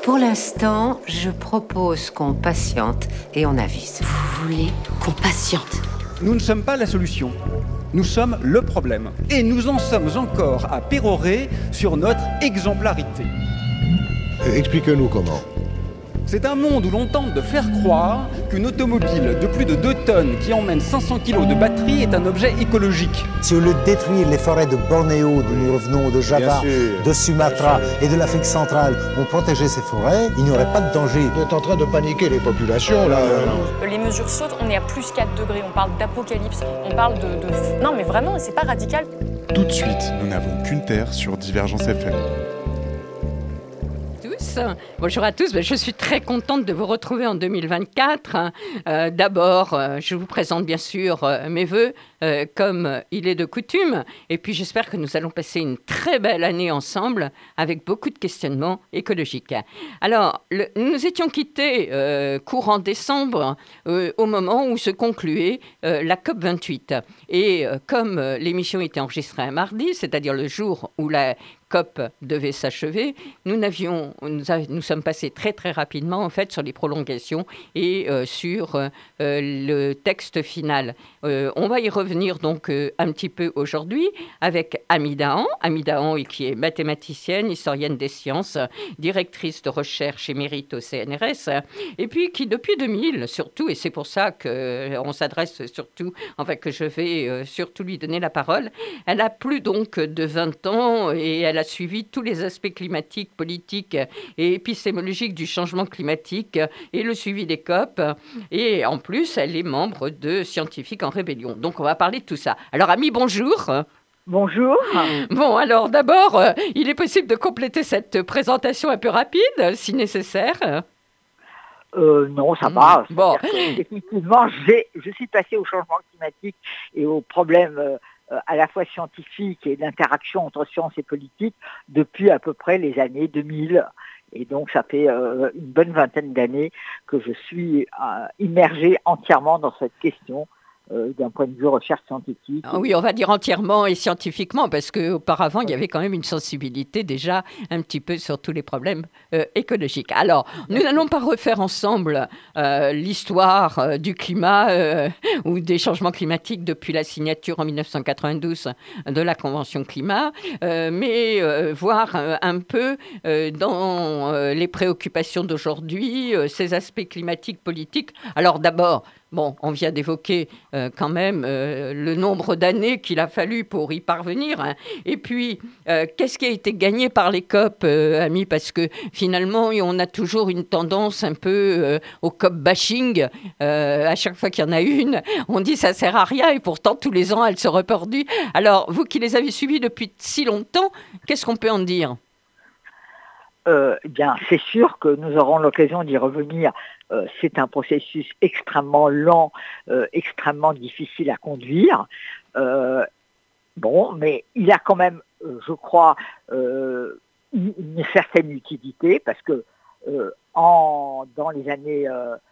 Pour l'instant, je propose qu'on patiente et on avise. Vous voulez qu'on patiente? Nous ne sommes pas la solution. Nous sommes le problème. Et nous en sommes encore à pérorer sur notre exemplarité. Expliquez-nous comment. C'est un monde où l'on tente de faire croire qu'une automobile de plus de 2 tonnes qui emmène 500 kilos de batterie est un objet écologique. Si au lieu de détruire les forêts de Bornéo, d'où nous revenons, de Java, de Sumatra et de l'Afrique centrale, on protégeait ces forêts, il n'y aurait pas de danger. Vous êtes en train de paniquer les populations, là. Les mesures sautent, on est à plus 4 degrés, on parle d'apocalypse, on parle de... Non mais vraiment, c'est pas radical. Tout de suite, nous n'avons qu'une terre sur Divergence FM. Bonjour à tous, je suis très contente de vous retrouver en 2024. D'abord, je vous présente bien sûr mes vœux, comme il est de coutume. Et puis j'espère que nous allons passer une très belle année ensemble avec beaucoup de questionnements écologiques. Alors, nous nous étions quittés courant décembre au moment où se concluait la COP28. Et comme l'émission était enregistrée un mardi, c'est-à-dire le jour où la COP devait s'achever, nous sommes passés très très rapidement en fait sur les prolongations et sur le texte final. On va y revenir donc un petit peu aujourd'hui avec Amy Dahan. Amy Dahan qui est mathématicienne, historienne des sciences, directrice de recherche émérite au CNRS, et puis qui depuis 2000 surtout, et c'est pour ça qu'on s'adresse surtout, enfin que je vais surtout lui donner la parole, elle a plus donc de 20 ans et elle a suivi tous les aspects climatiques, politiques et épistémologiques du changement climatique et le suivi des COP. Et en plus, elle est membre de Scientifiques en Rébellion. Donc, on va parler de tout ça. Alors, Amy, bonjour. Bonjour. Bon, alors d'abord, il est possible de compléter cette présentation un peu rapide, si nécessaire. Non, ça va. Bon. Effectivement, je suis passée au changement climatique et aux problèmes à la fois scientifiques et d'interaction entre sciences et politique depuis à peu près les années 2000. Et donc, ça fait une bonne vingtaine d'années que je suis immergée entièrement dans cette question d'un point de vue recherche scientifique. Oui, on va dire entièrement et scientifiquement, parce qu'auparavant, il y avait quand même une sensibilité déjà un petit peu sur tous les problèmes écologiques. Alors, nous n'allons pas refaire ensemble l'histoire du climat ou des changements climatiques depuis la signature en 1992 de la Convention climat, mais voir un peu dans les préoccupations d'aujourd'hui, ces aspects climatiques, politiques. Alors d'abord, bon, on vient d'évoquer quand même le nombre d'années qu'il a fallu pour y parvenir. Hein. Et puis, qu'est-ce qui a été gagné par les COP, Amy? Parce que finalement, on a toujours une tendance un peu au COP bashing. À chaque fois qu'il y en a une, on dit ça sert à rien et pourtant tous les ans, elle se reproduit. Alors, vous qui les avez suivis depuis si longtemps, qu'est-ce qu'on peut en dire? Bien, c'est sûr que nous aurons l'occasion d'y revenir. C'est un processus extrêmement lent, extrêmement difficile à conduire. Bon, mais il a quand même, je crois, une certaine utilité parce que dans les années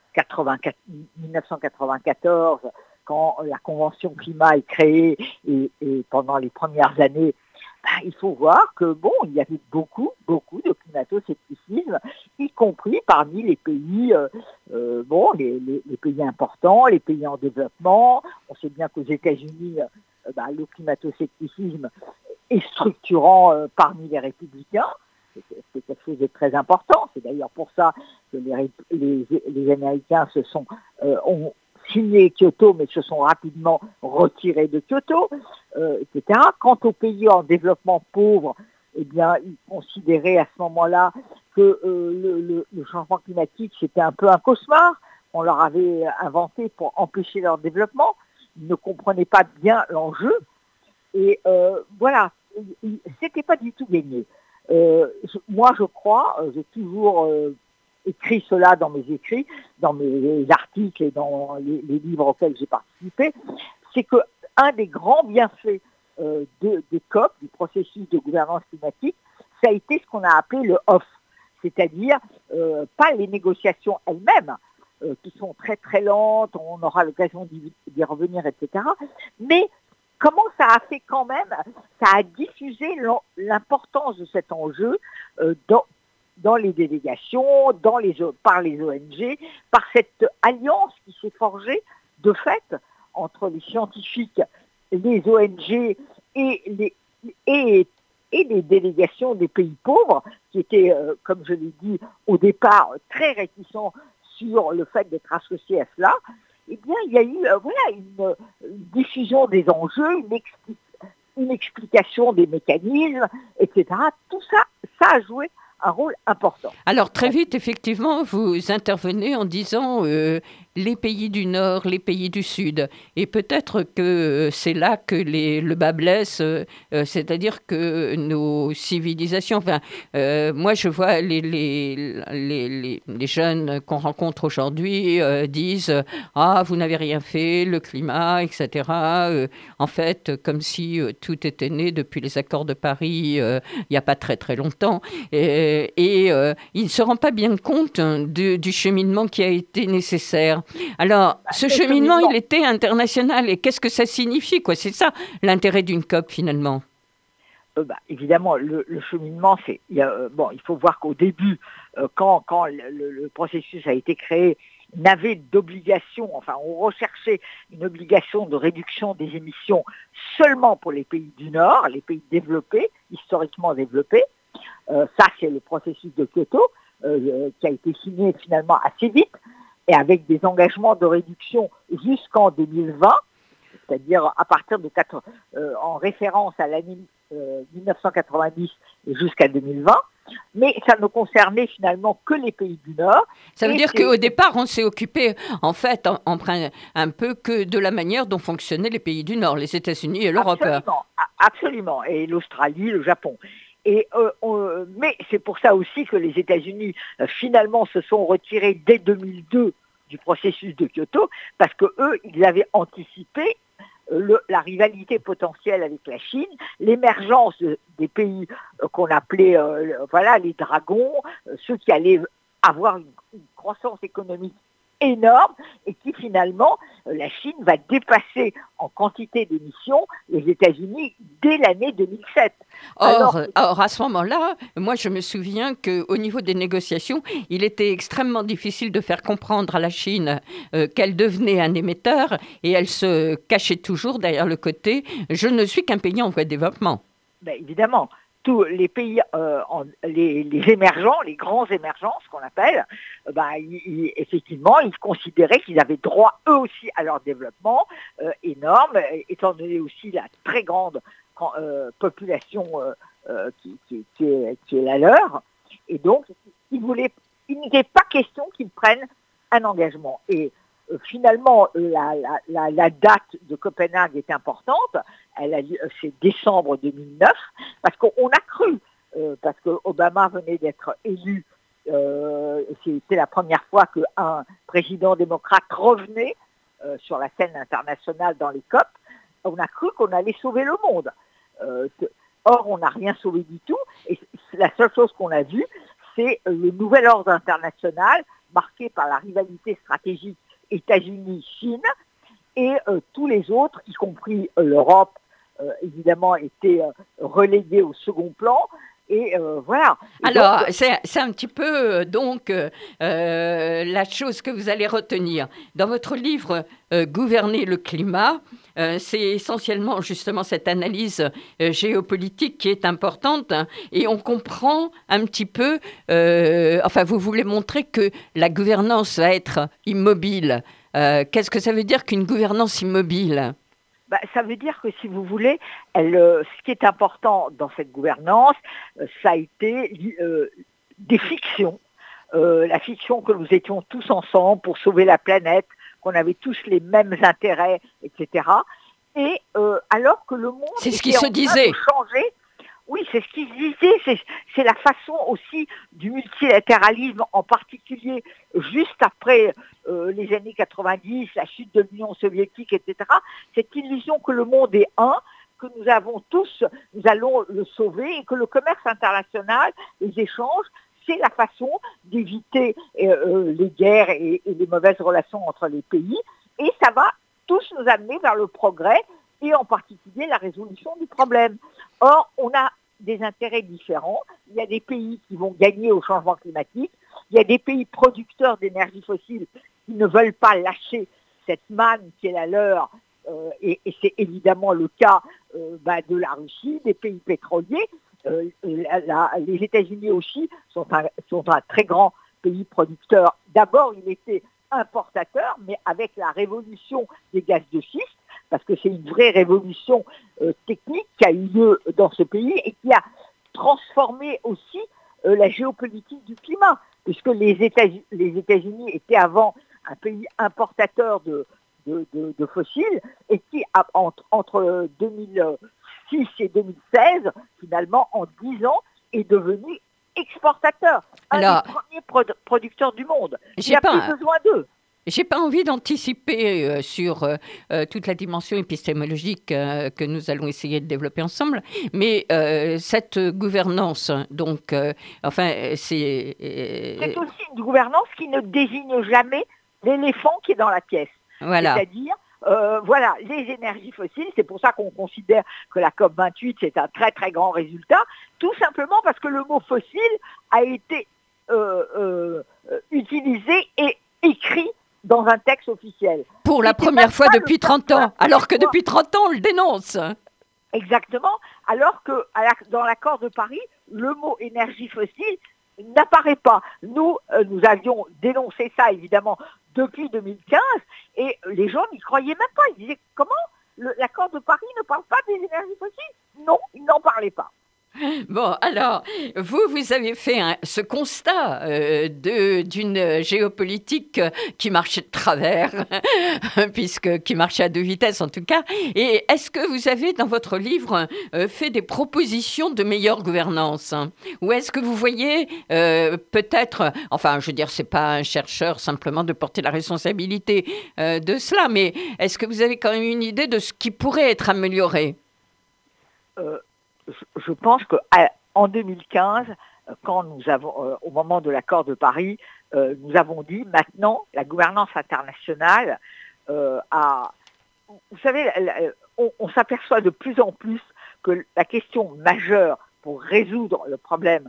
1994, quand la Convention climat est créée et pendant les premières années, il faut voir que bon, il y avait beaucoup de climato-scepticisme, y compris parmi les pays, les pays importants, les pays en développement. On sait bien qu'aux États-Unis, le climato-scepticisme est structurant parmi les républicains. C'est quelque chose de très important. C'est d'ailleurs pour ça que les Américains ont signé Kyoto, mais se sont rapidement retirés de Kyoto, etc. Quant aux pays en développement pauvre, eh bien, ils considéraient à ce moment-là que le changement climatique, c'était un peu un cauchemar. On leur avait inventé pour empêcher leur développement. Ils ne comprenaient pas bien l'enjeu. Et voilà, c'était pas du tout gagné. Moi, je crois, j'ai toujours écrit cela dans mes écrits, dans mes articles et dans les livres auxquels j'ai participé, c'est que un des grands bienfaits des COP, du processus de gouvernance climatique, ça a été ce qu'on a appelé le off, c'est-à-dire pas les négociations elles-mêmes, qui sont très très lentes, on aura l'occasion d'y revenir, etc., mais comment ça a fait quand même, ça a diffusé l'importance de cet enjeu dans les délégations, par les ONG, par cette alliance qui s'est forgée de fait entre les scientifiques, les ONG et les délégations des pays pauvres, qui étaient, comme je l'ai dit au départ, très réticents sur le fait d'être associés à cela. Eh bien, il y a eu une diffusion des enjeux, une explication des mécanismes, etc. Tout ça, ça a joué un rôle important. Alors très vite, effectivement, vous intervenez en disant les pays du Nord, les pays du Sud. Et peut-être que c'est là que le bas blesse, c'est-à-dire que nos civilisations... moi, je vois les jeunes qu'on rencontre aujourd'hui disent « Ah, vous n'avez rien fait, le climat, etc. » En fait, comme si tout était né depuis les accords de Paris il n'y a pas très très longtemps. Et il ne se rend pas bien compte du cheminement qui a été nécessaire. Alors, ce cheminement, il était international. Et qu'est-ce que ça signifie, quoi ? C'est ça, l'intérêt d'une COP, finalement. Évidemment, le cheminement, il faut voir qu'au début, quand le processus a été créé, n'avait d'obligation, enfin, on recherchait une obligation de réduction des émissions seulement pour les pays du Nord, les pays développés, historiquement développés. Ça, c'est le processus de Kyoto, qui a été signé finalement assez vite, et avec des engagements de réduction jusqu'en 2020, c'est-à-dire à partir de en référence à l'année 1990 et jusqu'à 2020, mais ça ne concernait finalement que les pays du Nord. Ça veut dire qu'au départ, on s'est occupé, en fait, un peu que de la manière dont fonctionnaient les pays du Nord, les États-Unis et l'Europe. Absolument, et l'Australie, le Japon. Mais c'est pour ça aussi que les États-Unis finalement se sont retirés dès 2002 du processus de Kyoto, parce que eux, ils avaient anticipé la rivalité potentielle avec la Chine, l'émergence des pays qu'on appelait les dragons, ceux qui allaient avoir une croissance économique énorme et qui finalement, la Chine va dépasser en quantité d'émissions les États-Unis dès l'année 2007. Or, à ce moment-là, moi je me souviens qu'au niveau des négociations, il était extrêmement difficile de faire comprendre à la Chine qu'elle devenait un émetteur et elle se cachait toujours derrière le côté « je ne suis qu'un pays en voie de développement ». Évidemment. Tous les pays, les émergents, les grands émergents, ce qu'on appelle, effectivement, ils considéraient qu'ils avaient droit eux aussi à leur développement énorme, étant donné aussi la très grande population qui est la leur. Et donc, il n'était pas question qu'ils prennent un engagement. Et finalement, la date de Copenhague est importante. C'est décembre 2009, parce qu'on a cru, parce que Obama venait d'être élu, c'était la première fois qu'un président démocrate revenait sur la scène internationale dans les COP. On a cru qu'on allait sauver le monde. Or, on n'a rien sauvé du tout. Et la seule chose qu'on a vue, c'est le nouvel ordre international marqué par la rivalité stratégique États-Unis-Chine, et tous les autres, y compris l'Europe, évidemment, étaient relégués au second plan. Et voilà. Alors, c'est un petit peu, la chose que vous allez retenir. Dans votre livre « Gouverner le climat », c'est essentiellement justement cette analyse géopolitique qui est importante, hein, et on comprend un petit peu, vous voulez montrer que la gouvernance va être immobile. Qu'est-ce que ça veut dire qu'une gouvernance immobile ? Ça veut dire que, si vous voulez, ce qui est important dans cette gouvernance, ça a été des fictions. La fiction que nous étions tous ensemble pour sauver la planète, qu'on avait tous les mêmes intérêts, etc. Et alors que le monde c'est ce qui se disait. Changer. Oui, c'est ce qui se disait. C'est la façon aussi du multilatéralisme, en particulier juste après les années 90, la chute de l'Union soviétique, etc. Cette illusion que le monde est un, que nous allons le sauver, et que le commerce international, les échanges, c'est la façon d'éviter les guerres et les mauvaises relations entre les pays. Et ça va tous nous amener vers le progrès, et en particulier la résolution du problème. Or, on a des intérêts différents. Il y a des pays qui vont gagner au changement climatique. Il y a des pays producteurs d'énergie fossile qui ne veulent pas lâcher cette manne qui est la leur. Et c'est évidemment le cas de la Russie, des pays pétroliers. Les États-Unis aussi sont un très grand pays producteur. D'abord, il était importateur, mais avec la révolution des gaz de schiste, parce que c'est une vraie révolution technique qui a eu lieu dans ce pays et qui a transformé aussi la géopolitique du climat, puisque les États-Unis étaient avant un pays importateur de fossiles et qui, entre 2006 et 2016, finalement, en 10 ans, est devenu exportateur, des premiers producteurs du monde. Il n'y a plus besoin d'eux. J'ai pas envie d'anticiper sur toute la dimension épistémologique que nous allons essayer de développer ensemble, mais cette gouvernance, donc, c'est aussi une gouvernance qui ne désigne jamais l'éléphant qui est dans la pièce. Voilà. C'est-à-dire, les énergies fossiles, c'est pour ça qu'on considère que la COP28, c'est un très très grand résultat, tout simplement parce que le mot fossile a été utilisé et écrit dans un texte officiel. Pour la première fois depuis 30 ans, alors que depuis 30 ans, on le dénonce. Exactement, alors que dans l'accord de Paris, le mot énergie fossile n'apparaît pas. Nous avions dénoncé ça, évidemment, depuis 2015, et les gens n'y croyaient même pas. Ils disaient, comment l'accord de Paris ne parle pas des énergies fossiles? Non, il n'en parlait pas. Bon, alors, vous avez fait ce constat d'une géopolitique qui marchait de travers, qui marchait à 2 vitesses en tout cas. Et est-ce que vous avez, dans votre livre, fait des propositions de meilleure gouvernance? Ou est-ce que vous voyez peut-être, enfin, je veux dire, c'est pas un chercheur simplement de porter la responsabilité de cela, mais est-ce que vous avez quand même une idée de ce qui pourrait être amélioré? Je pense qu'en 2015, quand au moment de l'accord de Paris, nous avons dit maintenant la gouvernance internationale vous savez, on s'aperçoit de plus en plus que la question majeure pour résoudre le problème,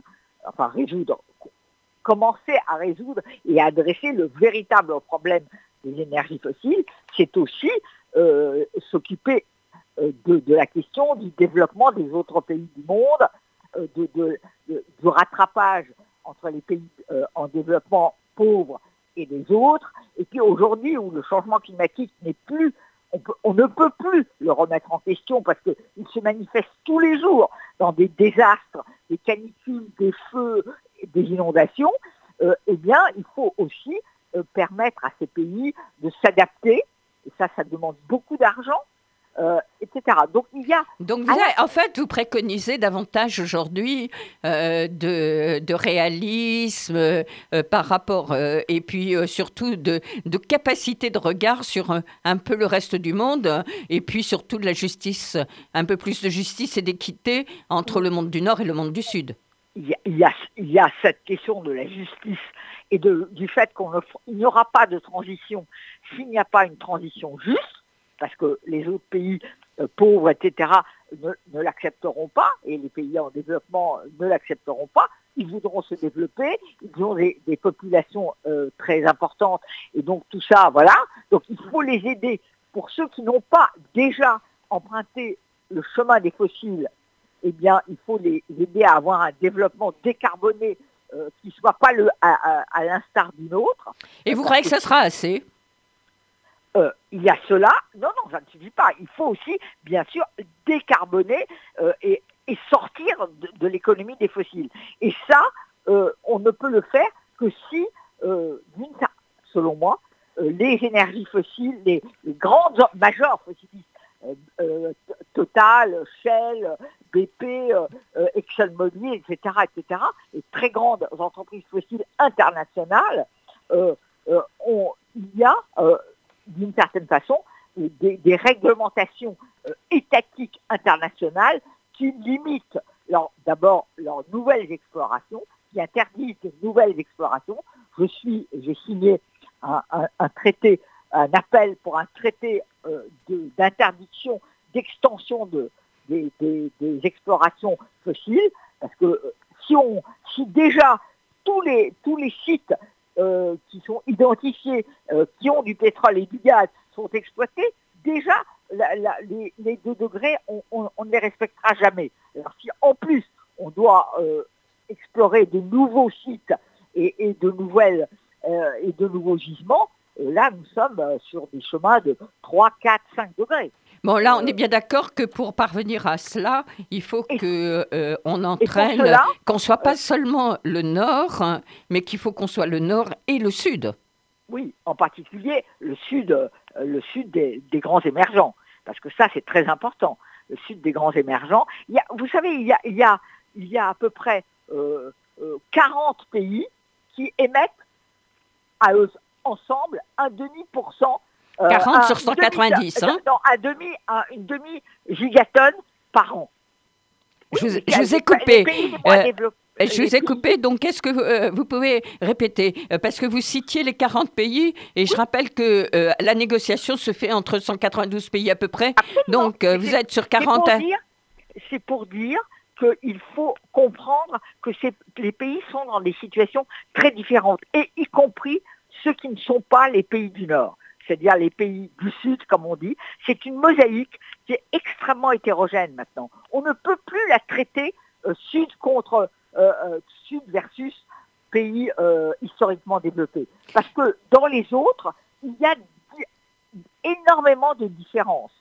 commencer à résoudre et à adresser le véritable problème des énergies fossiles, c'est aussi s'occuper de la question du développement des autres pays du monde, du rattrapage entre les pays en développement pauvres et les autres. Et puis aujourd'hui, où le changement climatique n'est plus, on ne peut plus le remettre en question parce qu'il se manifeste tous les jours dans des désastres, des canicules, des feux, des inondations, eh bien, il faut aussi permettre à ces pays de s'adapter. Et ça demande beaucoup d'argent. Etc. Donc en fait, vous préconisez davantage aujourd'hui de réalisme par rapport et puis surtout de capacité de regard sur un peu le reste du monde et puis surtout de la justice, un peu plus de justice et d'équité entre le monde du Nord et le monde du Sud. Il y a cette question de la justice et du fait qu'il n'y aura pas de transition s'il n'y a pas une transition juste, parce que les autres pays pauvres, etc., ne l'accepteront pas, et les pays en développement ne l'accepteront pas. Ils voudront se développer, ils ont des populations très importantes, et donc tout ça, voilà. Donc il faut les aider. Pour ceux qui n'ont pas déjà emprunté le chemin des fossiles, eh bien, il faut les aider à avoir un développement décarboné qui ne soit pas à l'instar d'une autre. Et vous croyez que ça sera assez ? Il y a cela, non, ça ne suffit pas. Il faut aussi, bien sûr, décarboner et sortir de l'économie des fossiles. Et ça, on ne peut le faire que si, selon moi, les énergies fossiles, les grandes majors fossilistes, Total, Shell, BP, ExxonMobil, etc., les très grandes entreprises fossiles internationales, il y a d'une certaine façon, des réglementations étatiques internationales qui limitent d'abord leurs nouvelles explorations, qui interdisent de nouvelles explorations. J'ai signé un traité, un appel pour un traité d'interdiction, d'extension des explorations fossiles, parce que si déjà tous les sites qui sont identifiés, qui ont du pétrole et du gaz, sont exploités, déjà les 2 degrés, on ne les respectera jamais. Alors si en plus on doit explorer de nouveaux sites et de nouveaux gisements, là nous sommes sur des chemins de 3, 4, 5 degrés. Bon, là, on est bien d'accord que pour parvenir à cela, il faut qu'on entraîne, qu'on ne soit pas seulement le Nord, hein, mais qu'il faut qu'on soit le Nord et le Sud. Oui, en particulier le Sud des grands émergents, parce que ça, c'est très important. Le Sud des grands émergents. Vous savez, il y a à peu près 40 pays qui émettent à eux ensemble 0,5%. 40 sur 190, hein? Non, une demi-gigatonne par an. Je vous ai coupé. Je vous ai coupé, donc qu'est-ce que vous pouvez répéter? Parce que vous citiez les 40 pays, et je rappelle que la négociation se fait entre 192 pays à peu près. Absolument. Donc vous êtes sur 40... C'est pour dire qu'il faut comprendre que les pays sont dans des situations très différentes, et y compris ceux qui ne sont pas les pays du Nord. C'est-à-dire les pays du Sud, comme on dit. C'est une mosaïque qui est extrêmement hétérogène maintenant. On ne peut plus la traiter Sud versus pays historiquement développés. Parce que dans les autres, il y a énormément de différences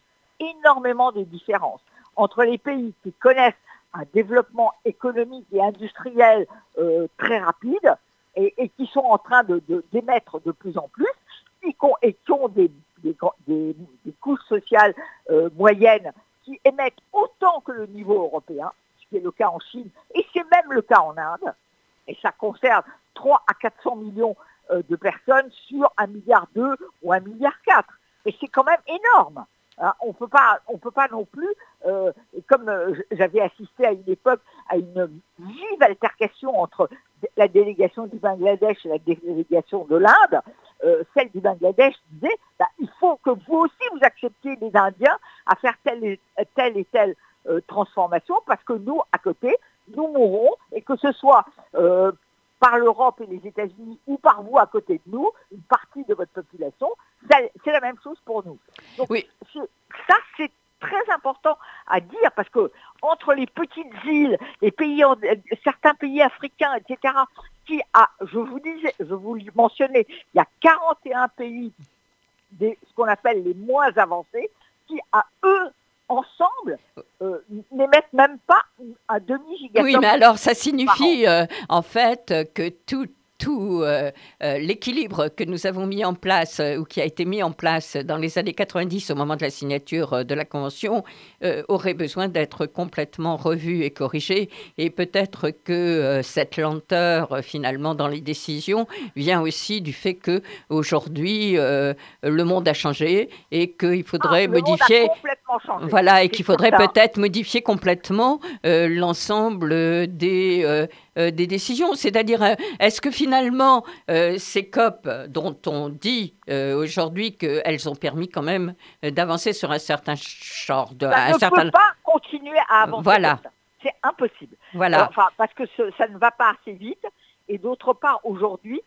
entre les pays qui connaissent un développement économique et industriel très rapide et qui sont en train d'émettre de plus en plus, et qui ont des couches sociales moyennes qui émettent autant que le niveau européen, ce qui est le cas en Chine, et c'est même le cas en Inde, et ça concerne 3 à 400 millions de personnes sur 1,2 milliard ou 1,4 milliard. Et c'est quand même énorme. Hein, on peut pas non plus, comme j'avais assisté à une époque à une vive altercation entre la délégation du Bangladesh et la délégation de l'Inde, celle du Bangladesh disait il faut que vous aussi vous acceptiez les Indiens à faire telle et telle transformation, parce que nous, à côté, nous mourrons, et que ce soit par l'Europe et les États-Unis ou par vous à côté de nous, une partie de votre population, c'est la même chose pour nous. Donc, oui. Ça, c'est très important à dire, parce que entre les petites îles, certains pays africains, etc., je vous mentionnais, il y a 41 pays, ce qu'on appelle les moins avancés, qui, à eux, ensemble, n'émettent même pas un demi-gigatonne. Oui, mais alors ça signifie en fait que tout l'équilibre que nous avons mis en place, ou qui a été mis en place dans les années 90 au moment de la signature de la Convention, aurait besoin d'être complètement revu et corrigé. Et peut-être que cette lenteur, finalement, dans les décisions, vient aussi du fait qu'aujourd'hui, le monde a changé et qu'il faudrait modifier... Le monde a complètement changé. Voilà, et qu'il faudrait peut-être modifier complètement l'ensemble des décisions. C'est-à-dire, est-ce que finalement, ces COP dont on dit aujourd'hui qu'elles ont permis quand même d'avancer sur un certain genre de... Ça ne peut pas continuer à avancer. Voilà. Comme ça. C'est impossible. Voilà. Parce que ça ne va pas assez vite. Et d'autre part, aujourd'hui,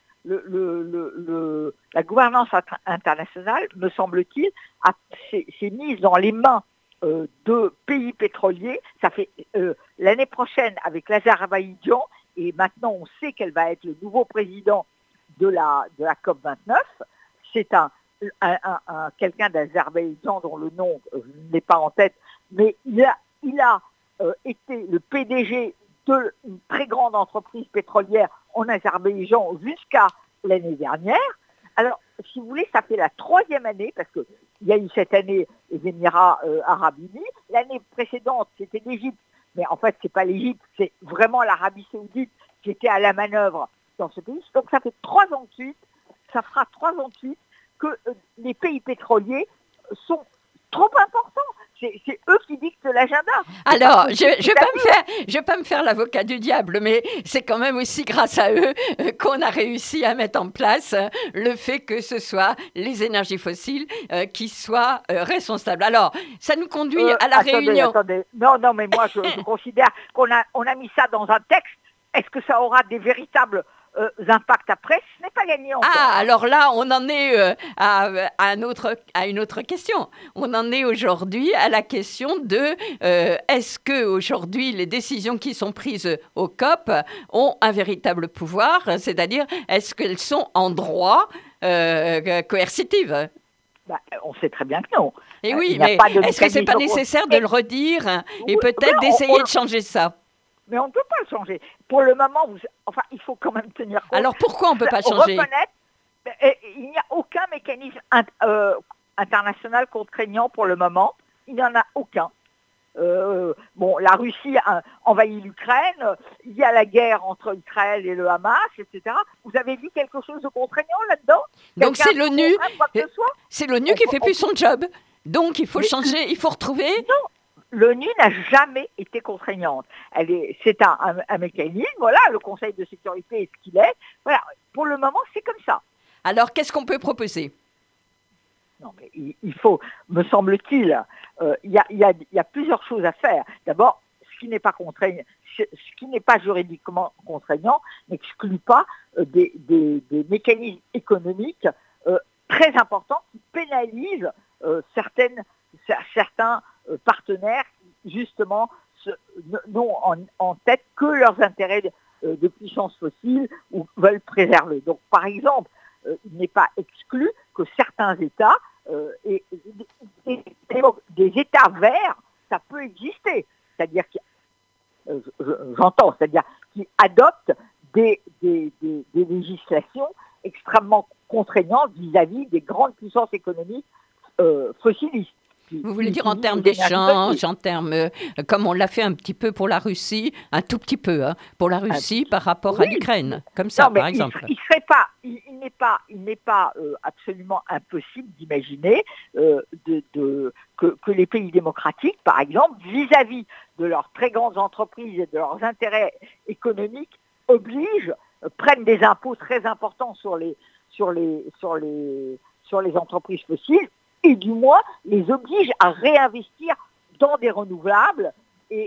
la gouvernance internationale, me semble-t-il, s'est mise dans les mains de pays pétroliers. Ça fait l'année prochaine avec l'Azerbaïdjan, et maintenant on sait qu'elle va être le nouveau président de la COP29. C'est quelqu'un d'Azerbaïdjan dont le nom n'est pas en tête, mais il a été le PDG d'une très grande entreprise pétrolière en Azerbaïdjan jusqu'à l'année dernière. Alors, si vous voulez, ça fait la 3e année, parce qu'il y a eu cette année les Émirats Arabes Unis. L'année précédente, c'était l'Égypte. Mais en fait, ce n'est pas l'Égypte, c'est vraiment l'Arabie Saoudite qui était à la manœuvre dans ce pays. Donc ça fait 3 ans de suite, ça fera 3 ans de suite que les pays pétroliers sont trop importants. c'est eux qui dictent l'agenda. Alors, je vais pas me faire l'avocat du diable, mais c'est quand même aussi grâce à eux qu'on a réussi à mettre en place le fait que ce soit les énergies fossiles qui soient responsables. Alors, ça nous conduit à la réunion. Attendez. Non, mais moi, je considère qu'on a mis ça dans un texte. Est-ce que ça aura des véritables impacts après? Ce n'est pas gagné encore. Ah, alors là, on en est à une autre question. On en est aujourd'hui à la question de est-ce que aujourd'hui les décisions qui sont prises au COP ont un véritable pouvoir, c'est-à-dire est-ce qu'elles sont en droit coercitives? On sait très bien que non. Et oui, mais est-ce que c'est pas nécessaire de le redire et peut-être d'essayer de changer ça? Mais on ne peut pas le changer. Pour le moment, il faut quand même tenir compte. Alors pourquoi on ne peut pas changer? Il n'y a aucun mécanisme international contraignant pour le moment. Il n'y en a aucun. La Russie a envahi l'Ukraine. Il y a la guerre entre Israël et le Hamas, etc. Vous avez vu quelque chose de contraignant là-dedans? Donc c'est l'ONU. C'est l'ONU qui fait plus son job. Donc il faut changer, il faut retrouver... Non. L'ONU n'a jamais été contraignante. C'est un mécanisme, voilà, le Conseil de sécurité est ce qu'il est. Voilà, pour le moment, c'est comme ça. Alors, qu'est-ce qu'on peut proposer? Non, mais il faut, me semble-t-il, il y a plusieurs choses à faire. D'abord, ce qui n'est pas contraignant, ce qui n'est pas juridiquement contraignant n'exclut pas des mécanismes économiques très importants qui pénalisent certains partenaires qui, justement, n'ont en tête que leurs intérêts de puissance fossile ou veulent préserver. Donc, par exemple, il n'est pas exclu que certains États, et des États verts, ça peut exister. C'est-à-dire c'est-à-dire qui adoptent des législations extrêmement contraignantes vis-à-vis des grandes puissances économiques fossilistes. Vous voulez dire en termes d'échange, en termes, comme on l'a fait un petit peu pour la Russie, un tout petit peu, pour la Russie par rapport à l'Ukraine, comme ça, par exemple. Il n'est pas absolument impossible d'imaginer que les pays démocratiques, par exemple, vis-à-vis de leurs très grandes entreprises et de leurs intérêts économiques, prennent des impôts très importants sur les entreprises fossiles, et du moins les oblige à réinvestir dans des renouvelables et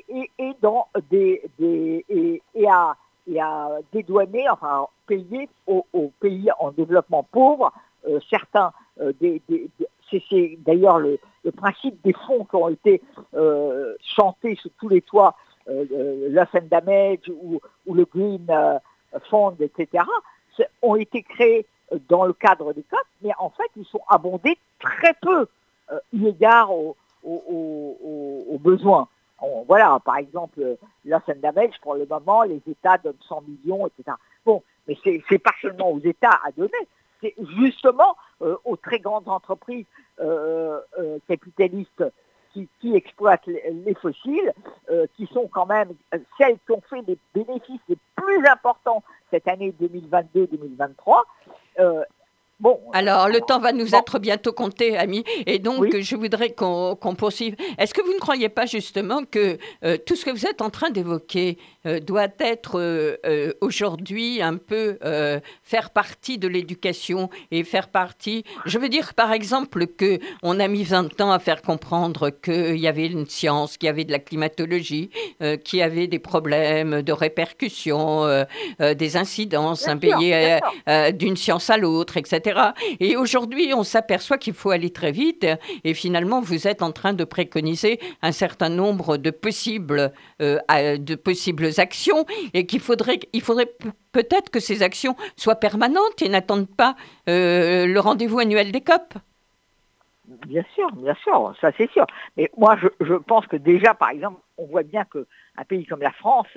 à dédouaner, enfin payer aux pays en développement pauvre certains c'est d'ailleurs le principe des fonds qui ont été chantés sous tous les toits, Love and Damage ou le Green Fund, etc., ont été créés dans le cadre des COP, mais en fait, ils sont abondés très peu, eu égard aux besoins. Voilà, par exemple, Loss and Damage, pour le moment, les États donnent 100 millions, etc. Bon, mais c'est pas seulement aux États à donner, c'est justement aux très grandes entreprises capitalistes qui exploitent les fossiles, qui sont quand même celles qui ont fait les bénéfices les plus importants cette année 2022-2023. Alors, le temps va nous être bientôt compté, amis, et donc je voudrais qu'on poursuive. Est-ce que vous ne croyez pas justement que tout ce que vous êtes en train d'évoquer doit être aujourd'hui un peu faire partie de l'éducation et faire partie... Je veux dire, par exemple, qu'on a mis 20 ans à faire comprendre qu'il y avait une science, qu'il y avait de la climatologie, qu'il y avait des problèmes de répercussions, des incidences impayées d'une science à l'autre, etc. Et aujourd'hui, on s'aperçoit qu'il faut aller très vite et finalement, vous êtes en train de préconiser un certain nombre de possibles actions et il faudrait peut-être que ces actions soient permanentes et n'attendent pas le rendez-vous annuel des COP. Bien sûr, ça c'est sûr. Mais moi, je pense que déjà, par exemple, on voit bien qu'un pays comme la France,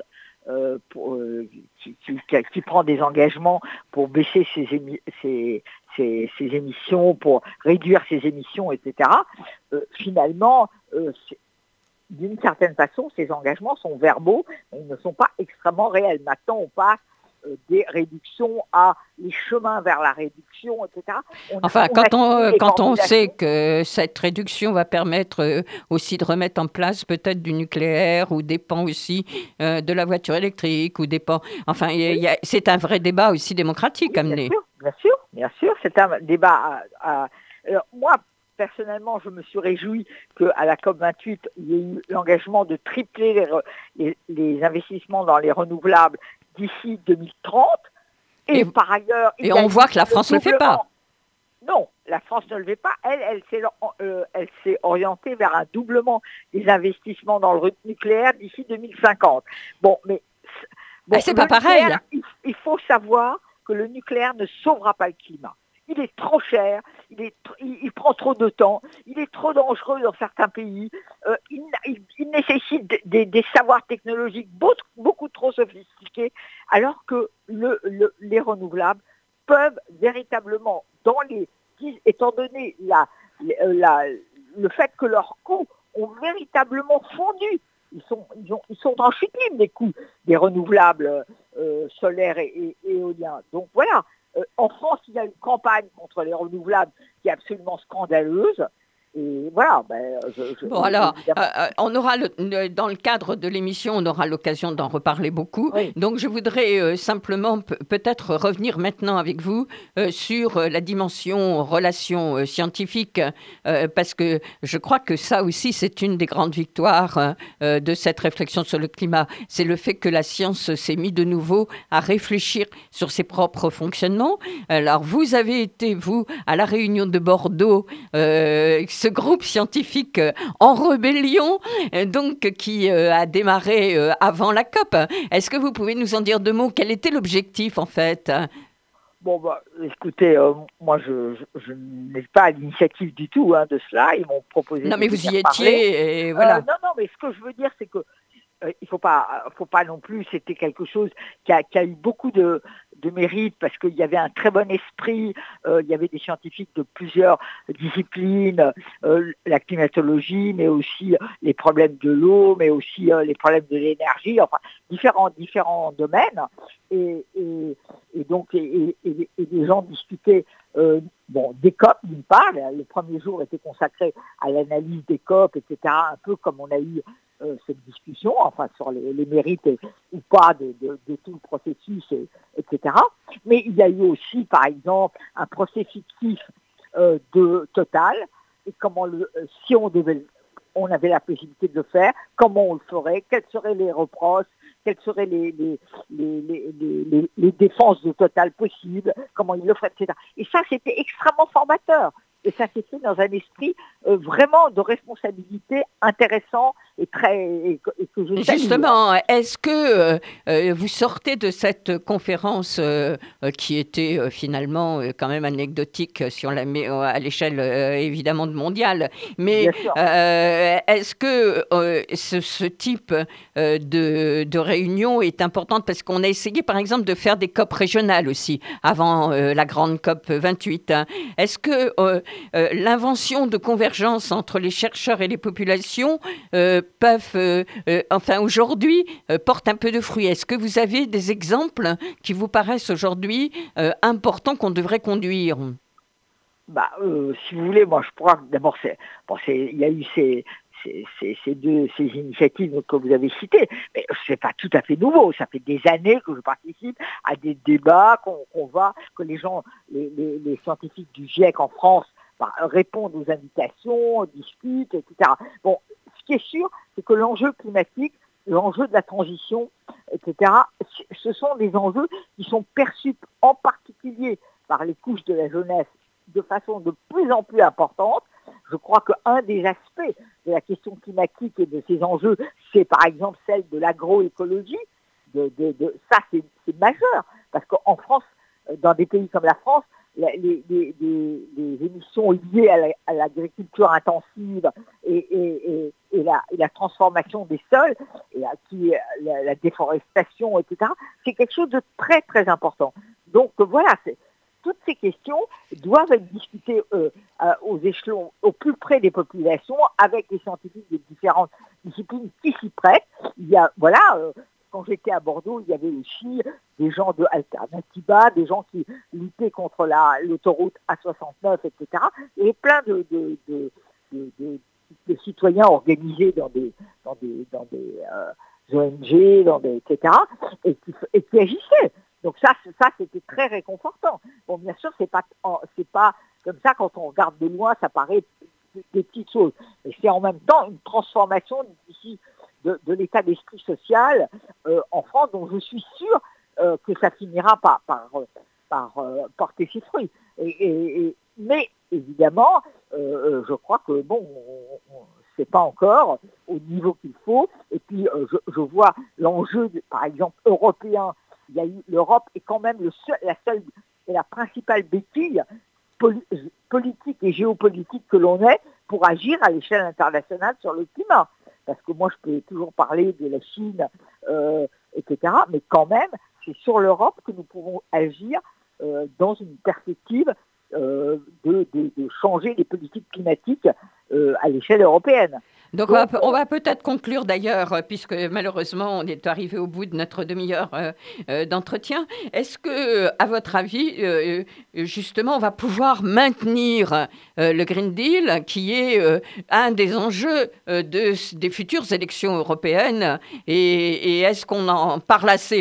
qui prend des engagements pour baisser ses émissions, pour réduire ses émissions, etc., finalement, d'une certaine façon, ces engagements sont verbaux, mais ils ne sont pas extrêmement réels. Maintenant, on passe des réductions à les chemins vers la réduction, etc. Quand on sait que cette réduction va permettre aussi de remettre en place peut-être du nucléaire ou dépend aussi de la voiture électrique ou dépend... Enfin, c'est un vrai débat aussi démocratique amené. Bien sûr, c'est un débat Alors, moi, personnellement, je me suis réjouie qu'à la COP28, il y ait eu l'engagement de tripler les investissements dans les renouvelables d'ici 2030. Et par ailleurs... Et on voit que la France ne le fait pas. Non, la France ne le fait pas. Elle s'est orientée vers un doublement des investissements dans le nucléaire d'ici 2050. C'est pas pareil. Il faut savoir que le nucléaire ne sauvera pas le climat. Il est trop cher, il prend trop de temps, il est trop dangereux dans certains pays, il nécessite des savoirs technologiques beaucoup trop sophistiqués, alors que les renouvelables peuvent véritablement, étant donné le fait que leurs coûts ont véritablement fondu, ils sont en chute libre des coûts des renouvelables solaires et éoliens. Donc voilà. En France, il y a une campagne contre les renouvelables qui est absolument scandaleuse. Et voilà. On aura dans le cadre de l'émission, on aura l'occasion d'en reparler beaucoup. Oui. Donc, je voudrais simplement peut-être revenir maintenant avec vous sur la dimension relations scientifiques, parce que je crois que ça aussi, c'est une des grandes victoires de cette réflexion sur le climat. C'est le fait que la science s'est mise de nouveau à réfléchir sur ses propres fonctionnements. Alors, vous avez été, vous, à la réunion de Bordeaux, ce groupe scientifique en rébellion, donc qui a démarré avant la COP. Est-ce que vous pouvez nous en dire deux mots? Quel était l'objectif, en fait? Écoutez, moi, je n'ai pas à l'initiative du tout de cela. Ils m'ont proposé. Non, mais vous y étiez, et voilà. Non, mais ce que je veux dire, c'est que il faut pas non plus. C'était quelque chose qui a eu beaucoup de mérite parce qu'il y avait un très bon esprit. Il y avait des scientifiques de plusieurs disciplines, la climatologie, mais aussi les problèmes de l'eau, mais aussi les problèmes de l'énergie. Enfin, différents domaines. Et donc les gens discutaient. Des COP d'une part. Le premier jour était consacré à l'analyse des COP, etc. Un peu comme on a eu cette discussion, enfin sur les mérites ou pas de tout le processus, etc. Mais il y a eu aussi, par exemple, un procès fictif de Total, et comment si on avait la possibilité de le faire, comment on le ferait, quels seraient les reproches, quelles seraient les défenses de Total possibles, comment il le ferait, etc. Et ça, c'était extrêmement formateur. Et ça s'est fait dans un esprit vraiment de responsabilité intéressant et que je salue. Justement, est-ce que vous sortez de cette conférence qui était finalement quand même anecdotique si on la met à l'échelle évidemment mondiale, mais est-ce que ce type de réunion est importante parce qu'on a essayé par exemple de faire des COP régionales aussi avant la grande COP 28. Est-ce que l'invention de convergence entre les chercheurs et les populations aujourd'hui, porte un peu de fruits. Est-ce que vous avez des exemples qui vous paraissent aujourd'hui importants qu'on devrait conduire? Si vous voulez, moi je crois que d'abord, il y a eu ces initiatives que vous avez citées, mais c'est pas tout à fait nouveau. Ça fait des années que je participe à des débats que les gens, les scientifiques du GIEC en France répondent aux invitations, discutent, etc. Bon, ce qui est sûr, c'est que l'enjeu climatique, l'enjeu de la transition, etc., ce sont des enjeux qui sont perçus en particulier par les couches de la jeunesse de façon de plus en plus importante. Je crois qu'un des aspects de la question climatique et de ces enjeux, c'est par exemple celle de l'agroécologie. Ça, c'est majeur, parce qu'en France, dans des pays comme la France, les émissions liées à l'agriculture intensive et la transformation des sols, la déforestation, etc., c'est quelque chose de très, très important. Donc voilà, toutes ces questions doivent être discutées aux échelons, au plus près des populations, avec les scientifiques des différentes disciplines qui s'y prêtent. Il y a, quand j'étais à Bordeaux, il y avait aussi des gens de Alternativa, des gens qui luttaient contre l'autoroute A69, etc. Et plein de citoyens organisés dans des ONG, etc. et qui agissaient. Donc ça, c'était très réconfortant. Bon, bien sûr, c'est pas comme ça quand on regarde de loin, ça paraît des petites choses. Mais c'est en même temps une transformation d'ici de l'état d'esprit social en France, dont je suis sûre que ça finira par porter ses fruits. Mais évidemment, je crois que c'est pas encore au niveau qu'il faut. Et puis je vois l'enjeu, par exemple, européen. L'Europe est quand même la seule et la principale béquille politique et géopolitique que l'on ait pour agir à l'échelle internationale sur le climat. Parce que moi, je peux toujours parler de la Chine, etc. Mais quand même, c'est sur l'Europe que nous pouvons agir dans une perspective de changer les politiques climatiques à l'échelle européenne. Donc on va peut-être conclure d'ailleurs, puisque malheureusement on est arrivé au bout de notre demi-heure d'entretien. Est-ce que, à votre avis, justement, on va pouvoir maintenir le Green Deal, qui est un des enjeux des futures élections européennes, et est-ce qu'on en parle assez ?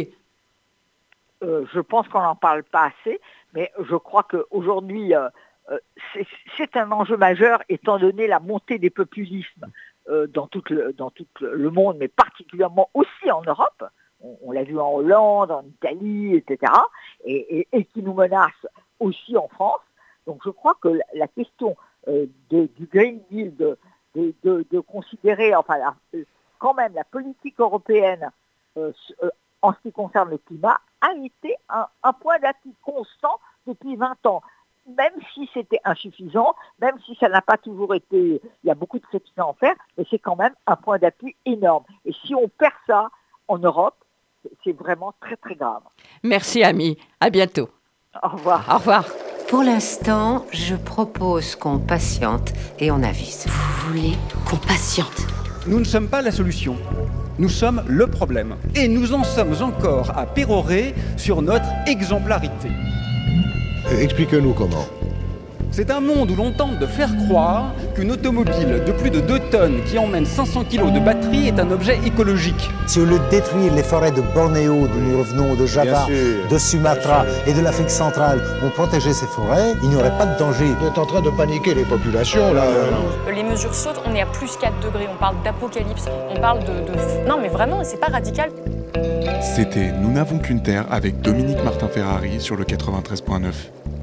Je pense qu'on n'en parle pas assez, mais je crois qu'aujourd'hui, c'est un enjeu majeur, étant donné la montée des populismes dans tout le monde, mais particulièrement aussi en Europe. On l'a vu en Hollande, en Italie, etc. Et qui nous menace aussi en France. Donc je crois que la question du Green Deal, de considérer quand même la politique européenne en ce qui concerne le climat, a été un point d'appui constant depuis 20 ans. Même si c'était insuffisant, même si ça n'a pas toujours été, il y a beaucoup de critiques à en faire, mais c'est quand même un point d'appui énorme. Et si on perd ça en Europe, c'est vraiment très très grave. Merci Ami, à bientôt. Au revoir. Au revoir. Pour l'instant, je propose qu'on patiente et on avise. Vous voulez qu'on patiente? Nous ne sommes pas la solution. Nous sommes le problème. Et nous en sommes encore à pérorer sur notre exemplarité. Expliquez-nous comment. C'est un monde où l'on tente de faire croire qu'une automobile de plus de 2 tonnes qui emmène 500 kg de batterie est un objet écologique. Si au lieu de détruire les forêts de Bornéo, d'où nous revenons, de Java, de Sumatra et de l'Afrique centrale, on protégeait ces forêts, il n'y aurait pas de danger. Vous êtes en train de paniquer les populations, là. Les mesures sautent, on est à plus 4 degrés, on parle d'apocalypse, on parle Non mais vraiment, c'est pas radical. C'était Nous n'avons qu'une terre avec Dominique Martin-Ferrari sur le 93.9.